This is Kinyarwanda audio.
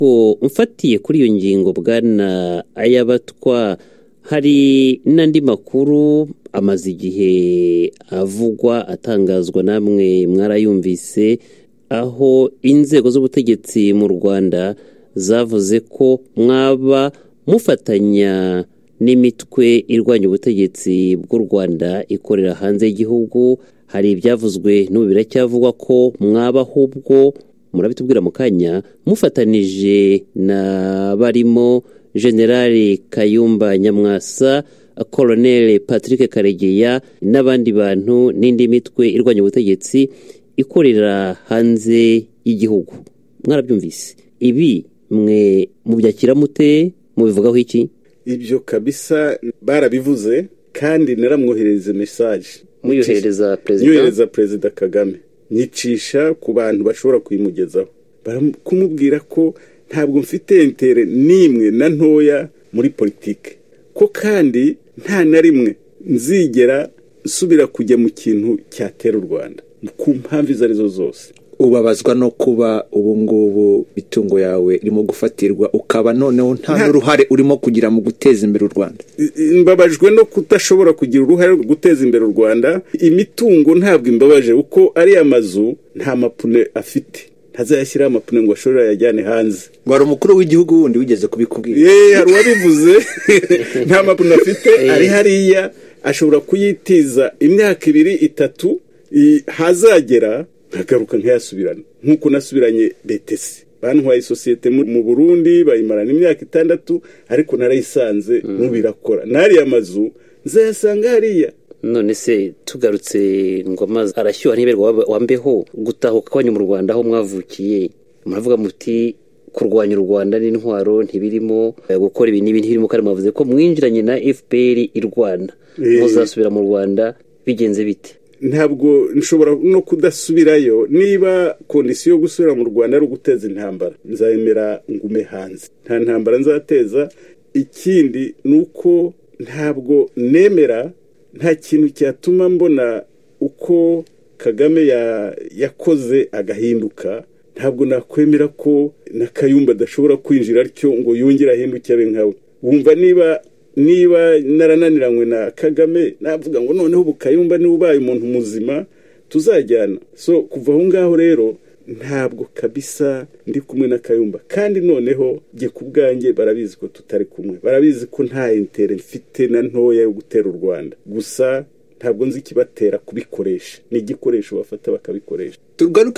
Mfatiye kuri iyo ngingo bwana Ayabatwa, hari n'andi makuru amaze igihe avugwa atangazwa namwe mwarayumvise, aho inzego z'ubutegetsi mu Rwanda zavuze ko mwaba mufatanya n'imitwe irwanya ubutegetsi bw'u Rwanda ikorera hanze y'igihugu. Hari ibyavuzwe n'ubu biracyavugwa ko mwaba ahubwo, murabitubwira mu kanya, mufatanije na barimo Generali Kayumba Nyamwasa, Colonel Patrick Karegeya n'abandi bantu n'indi mitwe irwanya ubutegetsi ikorera hanze y'igihugu. Mwarabyumvise ibi, mwe mubyakira mute, mubivugaho iki? Ibyo kabisa barabivuze, kandi naramwohereza message muyohereza Perezida Kagame, nyicisha ku bantu bashobora kuyimugezaho, kumubwira ko ntabwo mfite intere nimwe na ntoya muri politike, ko kandi nta na rimwe nzigera nsubira kujya mu kintu cyatera u Rwanda ku mpamvu izo arizo zose. Ubabazwa no kuba ubu ngubu itungo yawe irimo gufatirwa, ukaba noneho nta n'uruhare urimo kugira mu guteza imbere u Rwanda? Mbabajwe no kutashobora kugira uruhare rwo guteza imbere u Rwanda. Imitungo ntabwo imbabaje, uko ari amazu nta mapune afite, ntazayashyiraho amapune ngo ashobora yajyane hanze. Wari umukuru w'igihugu wundi wigeze kubikubwira? Hari uwabivuze. Nta mapune afite, ari hariya ashobora kuyitiza imyaka 2-3, hazagera nkagaruka nkayasubirana, nk'uko nasubiranye BTC. Bantwaye isosiyete mu Burundi bayimarana imyaka 6, ariko narayisanze nubirakora. Nari amazu nzayasanga hariya. None se tugarutse ngo amazi arashyuha ntiberwa wambeho gutahuka kwanyu mu Rwanda aho mwavukiye, muravuga muti kurwanya u Rwanda n'intwaro ntibirimo, gukora ibi n'ibintu ntibirimo, kandi mwavuze ko mwinjiranye na FPR i Rwanda. Muzasubira mu Rwanda bigenze bite? Ntabwo nshobora no kudasubirayo. Niba kondisiyo yo gusubira mu Rwanda ari uguteza intambara, nzayemera ngume hanze, nta ntambara nzateza. Ikindi nuko ntabwo nemera, nta kintu cyatuma mbona uko Kagame yakoze agahinduka. Ntabwo nakwemera ko na Kayumba adashobora kwinjira atyo ngo yongere ahinduke abe nkawe. Wumva niba narananiranywe na Kagame, navuga ngo noneho ubu Kayumba ni ubaye umuntu muzima tuzajyana. So kuva aho ngaho rero ntabwo kabisa ndi kumwe na Kayumba, kandi noneho nge kubwanjye barabizi ko tutari kumwe, barabizi ko nta intere mfite na ntoya yo gutera u Rwanda. Gusa ntabwo nzi kibatera kubikoresha, ni igikoresho bafata bakabikoresha.